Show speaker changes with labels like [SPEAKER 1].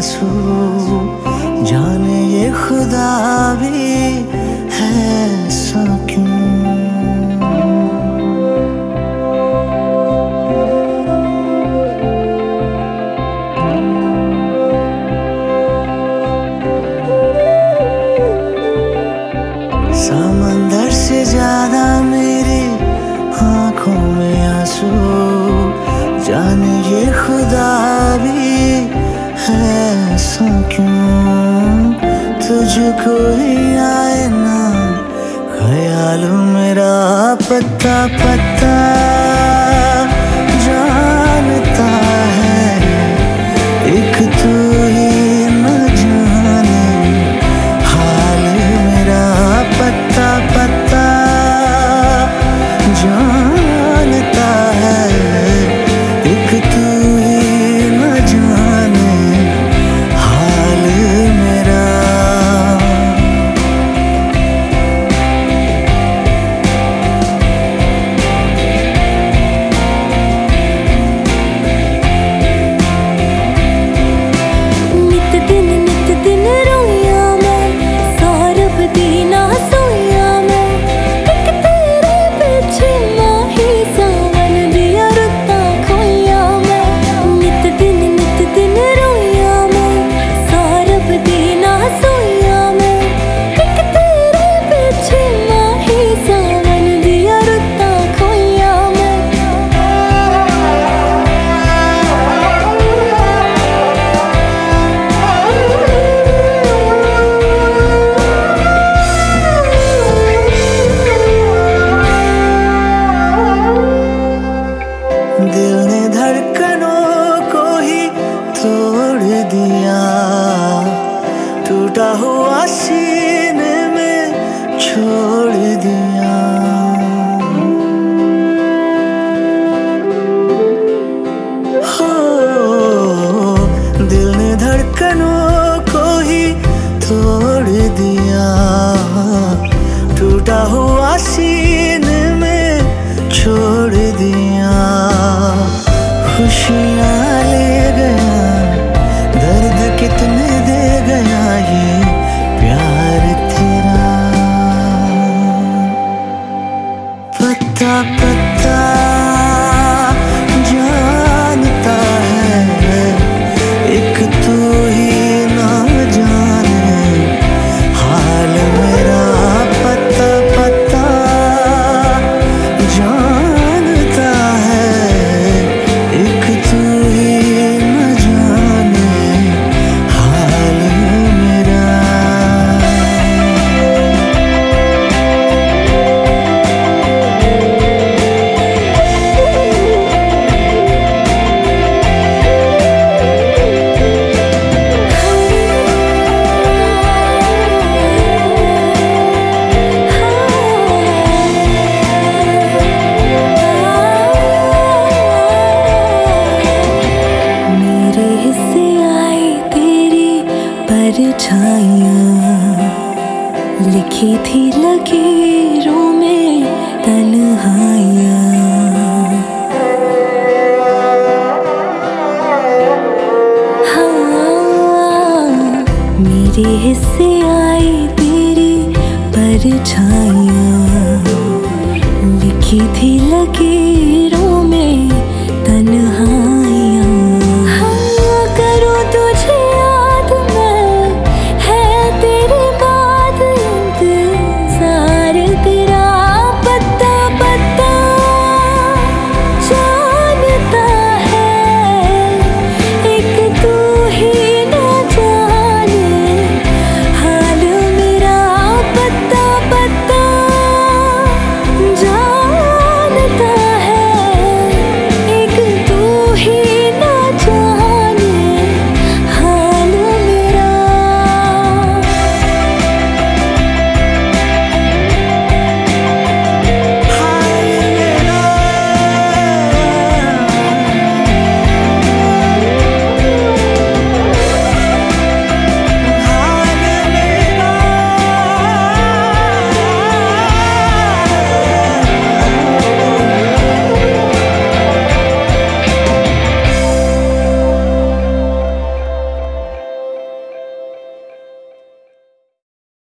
[SPEAKER 1] आंसू, जाने ये खुदा भी है ऐसा क्यों। समंदर से ज्यादा मेरी आंखों में आंसू, जाने ये खुदा भी है ऐसा क्यों। तुझको ही आए ना ख्याल मेरा पत्ता पत्ता, जानता है एक तू ही न जाने हाल मेरा पत्ता पत्ता, जानता है एक तू ही न जाने हाल मेरा।
[SPEAKER 2] नित दिन रोया मैं, सौरभ दी ना सोया मैं, एक तेरे पीछे माही सावन दिया रुत्ता खोया मैं। नित दिन रोया मैं, सौरभ दी ना सोया मैं, एक तेरे पीछे माही सावन दिया रुत्ता खोया मैं।
[SPEAKER 1] दिल ने धड़कनों को ही तोड़ दिया, टूटा हुआ सीने में छोड़ दिया। हो दिल ने धड़कनों को ही तोड़ दिया, टूटा हुआ सीने में छोड़ दिया। खुशियाँ ले गया, दर्द कितने दे गया ये प्यार तेरा। पत्ता पत्ता जानता है एक तू ही ना जाने हाल मेरा पत्ता पत्ता, जानता है एक तू ही न जाने हाल मेरा।
[SPEAKER 2] मेरे हिस्से आई तेरी परछाइयाँ, लिखी थी लकीरों में तन्हाइयाँ। हाँ, मेरे हिस्से आई तेरी परछाइयाँ, लिखी थी लकीरों